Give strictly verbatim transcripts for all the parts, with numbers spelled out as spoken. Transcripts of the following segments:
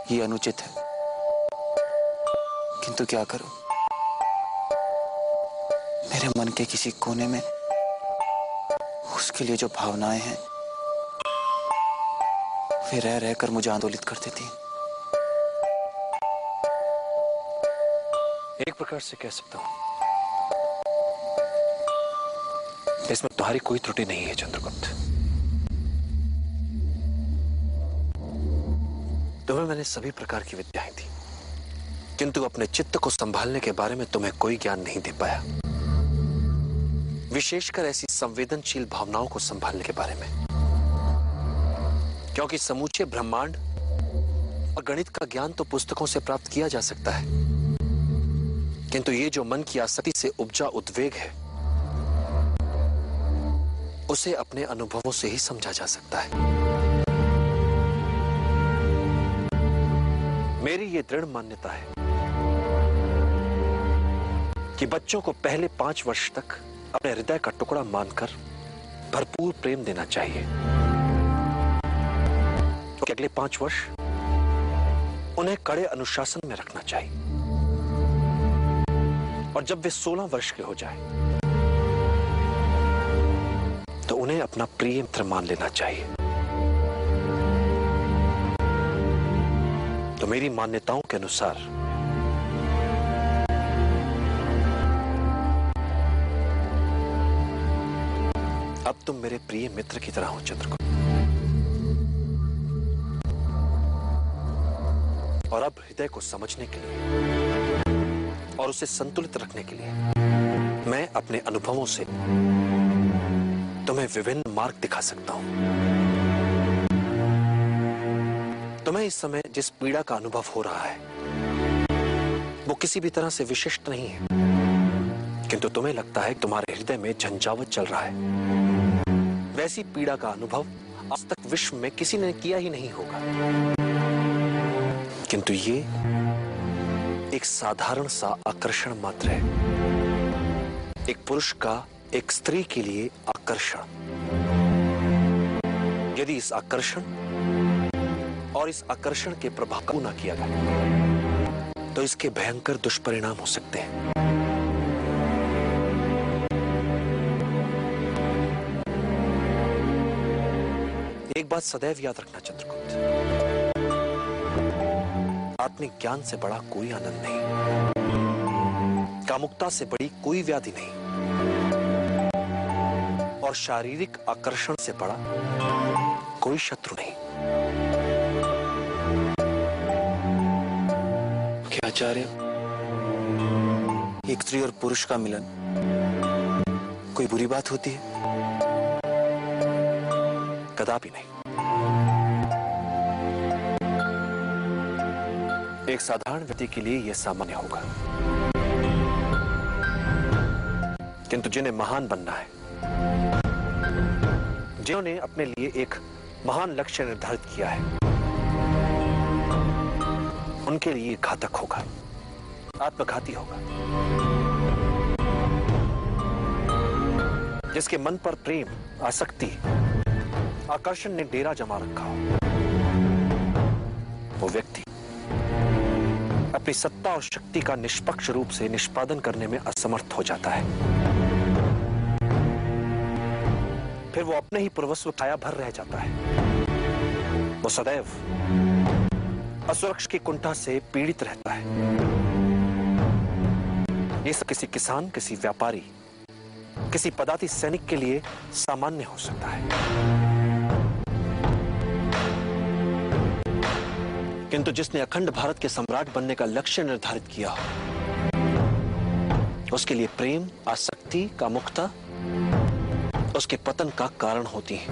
ये अनुचित है, किंतु क्या करूं? मेरे मन के किसी कोने में उसके लिए जो भावनाएं हैं वे रह रहकर मुझे आंदोलित कर देती हैं। एक प्रकार से कह सकता हूं इसमें तुम्हारी कोई त्रुटि नहीं है चंद्रगुप्त। तुम्हें मैंने सभी प्रकार की विद्याएं दी, किंतु अपने चित्त को संभालने के बारे में तुम्हें कोई ज्ञान नहीं दे पाया, विशेषकर ऐसी संवेदनशील भावनाओं को संभालने के बारे में। क्योंकि समूचे ब्रह्मांड और गणित का ज्ञान तो पुस्तकों से प्राप्त किया जा सकता है, किंतु ये जो मन की आसक्ति से उपजा उद्वेग है उसे अपने अनुभवों से ही समझा जा सकता है। मेरी ये दृढ़ मान्यता है कि बच्चों को पहले पांच वर्ष तक अपने हृदय का टुकड़ा मानकर भरपूर प्रेम देना चाहिए, तो अगले पांच वर्ष उन्हें कड़े अनुशासन में रखना चाहिए, और जब वे सोलह वर्ष के हो जाएं, तो उन्हें अपना प्रिय मित्र मान लेना चाहिए। तो मेरी मान्यताओं के अनुसार अब तुम मेरे प्रिय मित्र की तरह हो चंद्रगुप्त, और अब हृदय को समझने के लिए और उसे संतुलित रखने के लिए मैं अपने अनुभवों से तुम्हें विभिन्न मार्ग दिखा सकता हूं। तुम्हें इस समय जिस पीड़ा का अनुभव हो रहा है वो किसी भी तरह से विशिष्ट नहीं है, किंतु तुम्हें लगता है कि तुम्हारे हृदय में झंझावात चल रहा है। वैसी पीड़ा का अनुभव आज तक विश्व में किसी ने किया ही नहीं होगा, किंतु ये एक साधारण सा आकर्षण मात्र है, एक पुरुष का एक स्त्री के लिए आकर्षण। यदि इस आकर्षण और इस आकर्षण के प्रभाव को न किया गया तो इसके भयंकर दुष्परिणाम हो सकते हैं। एक बात सदैव याद रखना चंद्रगुप्त, आत्मिक ज्ञान से बड़ा कोई आनंद नहीं, कामुकता से बड़ी कोई व्याधि नहीं, और शारीरिक आकर्षण से बड़ा कोई शत्रु नहीं। क्या आचार्य, एक स्त्री और पुरुष का मिलन कोई बुरी बात होती है? कदापि नहीं। एक साधारण व्यक्ति के लिए यह सामान्य होगा, किंतु जिन्हें महान बनना है, जिन्होंने अपने लिए एक महान लक्ष्य निर्धारित किया है, उनके लिए घातक होगा, आत्मघाती होगा। जिसके मन पर प्रेम, आसक्ति, आकर्षण ने डेरा जमा रखा हो, वो व्यक्ति अपनी सत्ता और शक्ति का निष्पक्ष रूप से निष्पादन करने में असमर्थ हो जाता है। फिर वो अपने ही पूर्वस्व छाया भर रह जाता है। वो सदैव असुरक्षा की कुंठा से पीड़ित रहता है। ये सब किसी किसान, किसी व्यापारी, किसी पदाति सैनिक के लिए सामान्य हो सकता है, किंतु जिसने अखंड भारत के सम्राट बनने का लक्ष्य निर्धारित किया हो, उसके लिए प्रेम, आसक्ति, कामुकता उसके पतन का कारण होती है।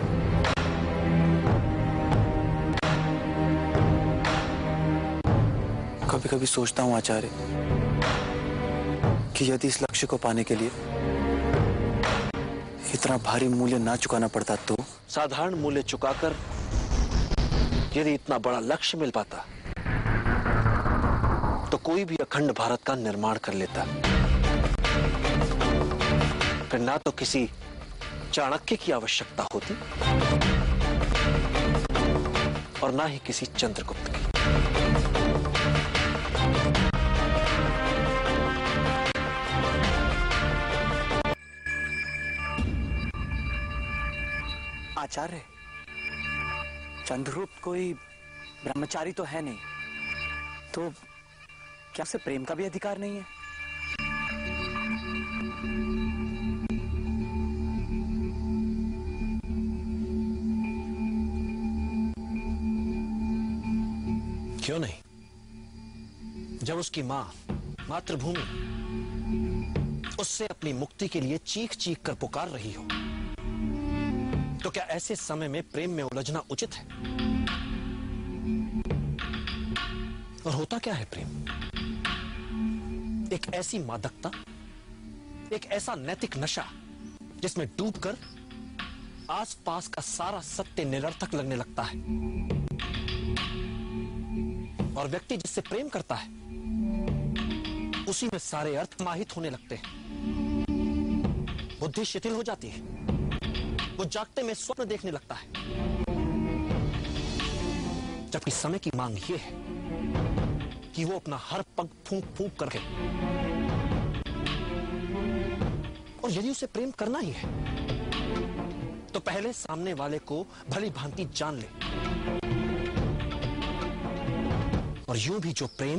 कभी कभी सोचता हूं आचार्य कि यदि इस लक्ष्य को पाने के लिए इतना भारी मूल्य ना चुकाना पड़ता तो। साधारण मूल्य चुकाकर यदि इतना बड़ा लक्ष्य मिल पाता तो कोई भी अखंड भारत का निर्माण कर लेता। फिर ना तो किसी चाणक्य की आवश्यकता होती और ना ही किसी चंद्रगुप्त की। आचार्य, चंद्रगुप्त कोई ब्रह्मचारी तो है नहीं, तो क्या उसे प्रेम का भी अधिकार नहीं है? क्यों नहीं? जब उसकी मां मातृभूमि उससे अपनी मुक्ति के लिए चीख चीख कर पुकार रही हो, तो क्या ऐसे समय में प्रेम में उलझना उचित है? और होता क्या है प्रेम? एक ऐसी मादकता, एक ऐसा नैतिक नशा जिसमें डूबकर आसपास का सारा सत्य निरर्थक लगने लगता है, और व्यक्ति जिससे प्रेम करता है उसी में सारे अर्थ समाहित होने लगते हैं। बुद्धि शिथिल हो जाती है, वो जागते में स्वप्न देखने लगता है, जबकि समय की मांग ये है कि वो अपना हर पग फूंक फूंक करके, और यदि उसे प्रेम करना ही है तो पहले सामने वाले को भली भांति जान ले, और यूं भी जो प्रेम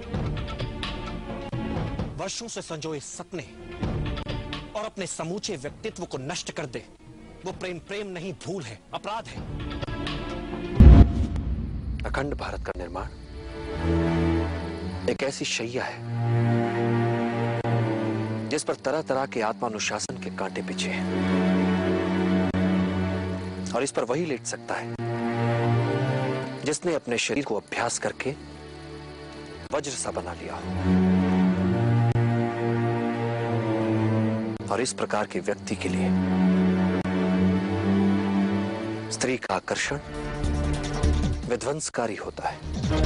वर्षों से संजोए सपने और अपने समूचे व्यक्तित्व को नष्ट कर दे, वो प्रेम प्रेम नहीं, भूल है, अपराध है। अखंड भारत का निर्माण एक ऐसी शैया है जिस पर तरह तरह के आत्मानुशासन के कांटे बिछे हैं, और इस पर वही लेट सकता है जिसने अपने शरीर को अभ्यास करके वज्र सा बना लिया हो। और इस प्रकार के व्यक्ति के लिए स्त्री का आकर्षण विध्वंसकारी होता है।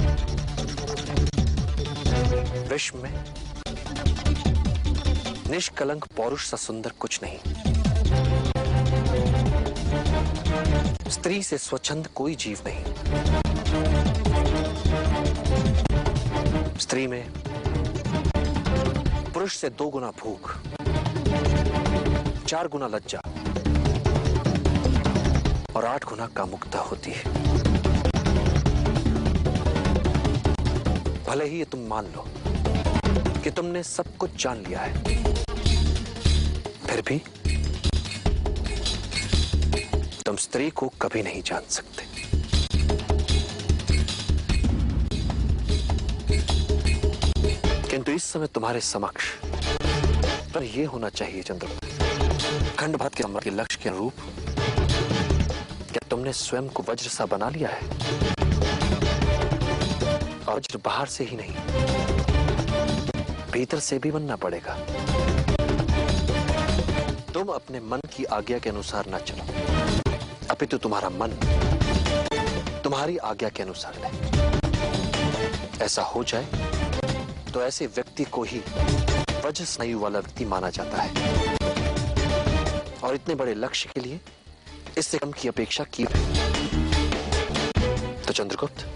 विश्व में निष्कलंक पौरुष सा सुंदर कुछ नहीं। स्त्री से स्वच्छंद कोई जीव नहीं। स्त्री में पुरुष से दो गुना भूख, चार गुना लज्जा और आठ गुना कामुकता होती है। भले ही ये तुम मान लो कि तुमने सब कुछ जान लिया है, फिर भी तुम स्त्री को कभी नहीं जान सकते। किंतु इस समय तुम्हारे समक्ष पर यह होना चाहिए चंद्रगुप्त, खंड भारत के सम्राट के लक्ष्य के अनुरूप क्या तुमने स्वयं को वज्र सा बना लिया है? और वज्र बाहर से ही नहीं, भीतर से भी बनना पड़ेगा। तुम अपने मन की आज्ञा के अनुसार ना चलो, अपितु तुम्हारा मन तुम्हारी आज्ञा के अनुसार ले। ऐसा हो जाए तो ऐसे व्यक्ति को ही वज्र स्नायु वाला व्यक्ति माना जाता है, और इतने बड़े लक्ष्य के लिए इससे कम की अपेक्षा की है। तो चंद्रगुप्त,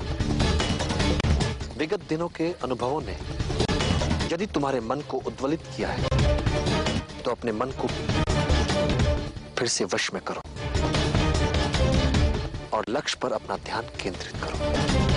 विगत दिनों के अनुभवों ने यदि तुम्हारे मन को उद्वेलित किया है, तो अपने मन को फिर से वश में करो और लक्ष्य पर अपना ध्यान केंद्रित करो।